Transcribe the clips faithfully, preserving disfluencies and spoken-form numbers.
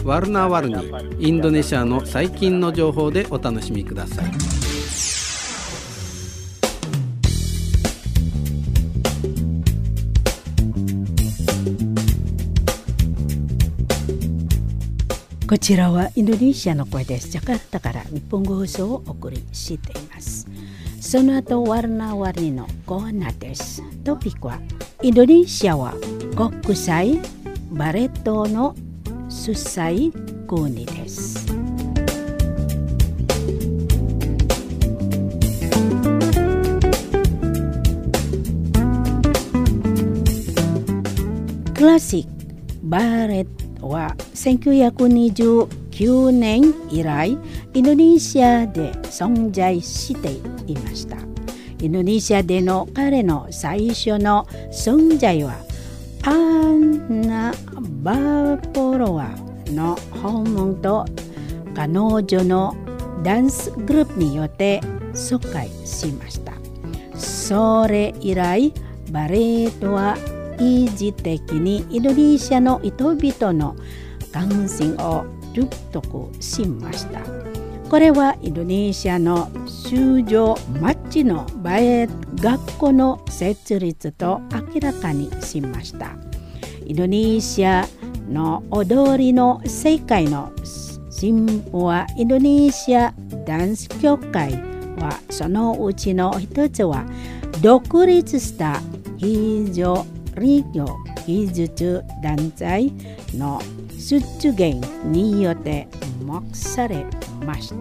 ワルナーワルニインドネシアの最近の情報でお楽しみください。 こちらはインドネシアの声です。ジャカルタから日本語放送をお送りしています。その後ワルナーワルニのコーナーです。トピックはインドネシアは国際バレエ島の主催国です。クラシックバレエはせんきゅうひゃくにじゅうきゅうねん以来インドネシアで存在していました。インドネシアでの彼の最初の存在はアンナ・バポロワの訪問と彼女のダンスグループによって疎開しました。それ以来バレエとは一時的にインドネシアの人々の関心を獲得しました。これはインドネシアの州上町のバレエ学校の設立と明らかにしました。インドネシアの踊りの世界の進歩はインドネシアダンス協会はそのうちの一つは独立した非常林業技術団体の出現によって目されました。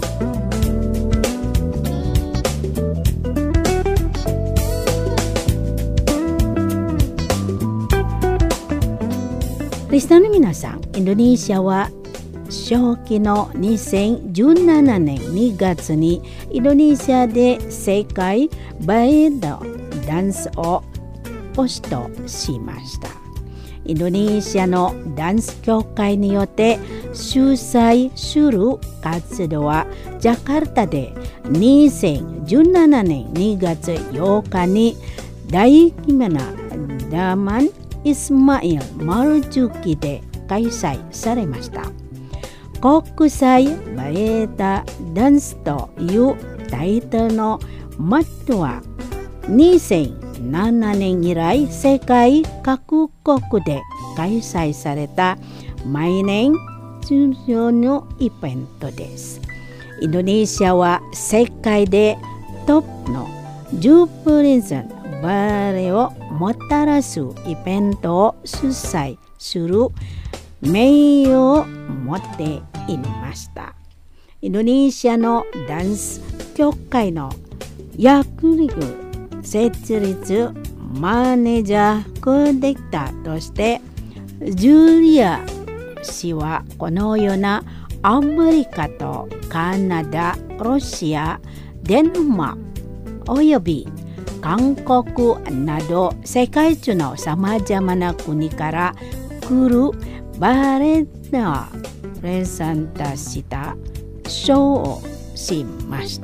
リスナーの皆さん、インドネシアは初期のにせんじゅうななねんにがつにインドネシアで世界バレエのダンスをポストしました。インドネシアのダンス協会によって主催する活動はジャカルタでにせんじゅうななねんにがつようかに大規模なダマン・イスマイル・マルジュキで開催されました。国際バレエダンスというタイトルのマットはにせんななねん以来世界各国で開催された毎年通常のイベントです。インドネシアは世界でトップのじゅっプリンスバレエをもたらすイベントを主催する名誉を持っていました。インドネシアのダンス協会の役力設立マネージャーコーディクターとしてジュリア氏はこのようなアメリカとカナダ、ロシア、デンマークおよび韓国など世界中のさまざまな国から来るバレエのプレゼントしたショーをしました。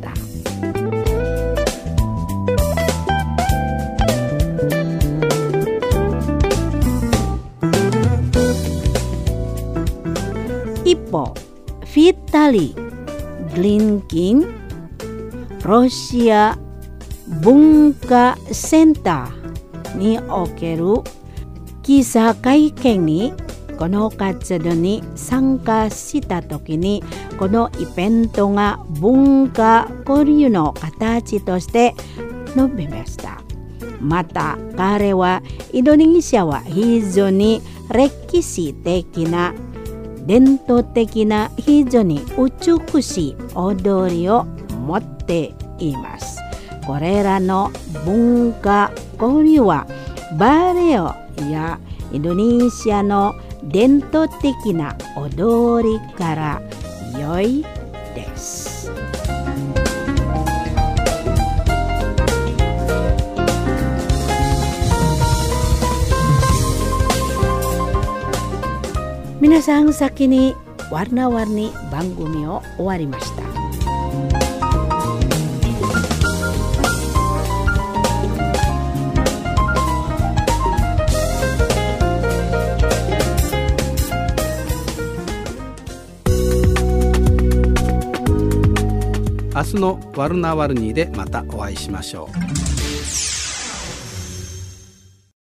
一方、フィタリー・グリンキンロシア文化センターにおける記者会見にこの活動に参加したときにこのイベントが文化交流の形として述べました。また彼はインドネシアは非常に歴史的な伝統的な非常に美しい踊りを持っています。これらの文化交流はバレエやインドネシアの伝統的な踊りから良いです。皆さん先にワルナワルニ番組を終わりました。 明日のワルナワルニーでまたお会いしましょう。